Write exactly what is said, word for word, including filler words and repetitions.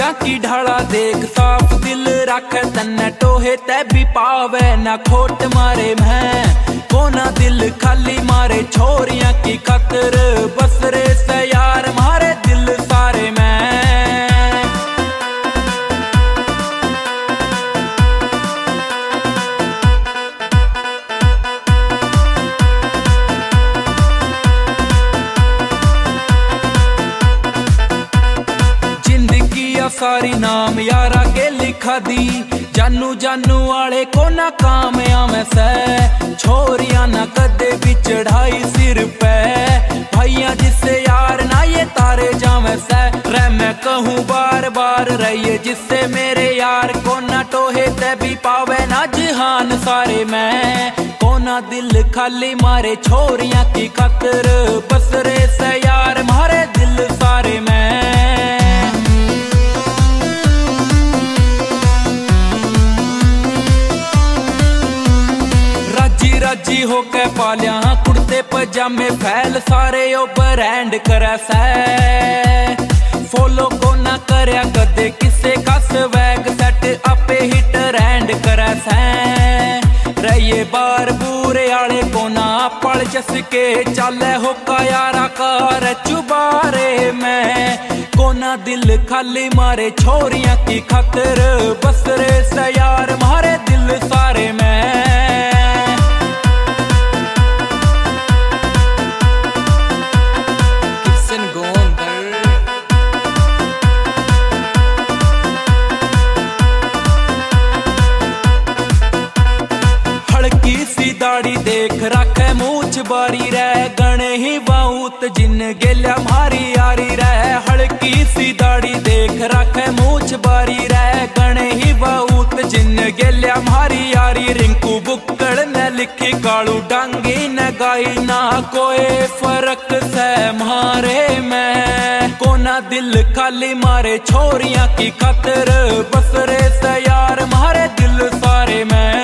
राजा की ढाला देख साफ दिल रख तन्ने टोहे तै भी पावे ना खोट मारे मैं कोना दिल खाली मारे छोरियां की खातिर बसरे से यार मारे दिल सारे मैं सारी नाम यारा के लिखा दी जानू जानू वाले को ना काम आवे से छोरियां ना कदे भी चढ़ाई सिर पे भैया जिससे यार ना ये तारे जावे से रे मैं कहूँ बार बार रहिए जिससे मेरे यार को ना टोहे ते भी पावे ना जहान सारे मैं कोना दिल खाली मारे छोरियां की खातिर बसरे से यार मारे दिल सारे मैं राजी होके पालिया कुर्ते पजामे फैल सारे ओ ब्रांड करे सै फॉलो को ना करया कदे किसे का स्वैग सेट आपे हिट रैंड करे सै रहिए बार बूरे आले को ना पड़ जस के चाले होका यारा कार चुबारे मैं कोना दिल खाली मारे छोरियां की खातिर बसरे से यार मारे दिल सारे मैं दाढ़ी देख रखे मूछ बारी रह गणे ही बहुत जिन गेल्या मारी यारी रह हल्की सी दाढ़ी देख रखे मूछ बारी रह गणे ही बहुत जिन गेल्या मारी यारी रिंकू बुक्कड़ ने लिखी कालू डांगी न गाई ना कोई फर्क से मारे मैं कोना दिल खाली मारे छोरियां की खातिर बसरे से यार मारे दिल सारे मैं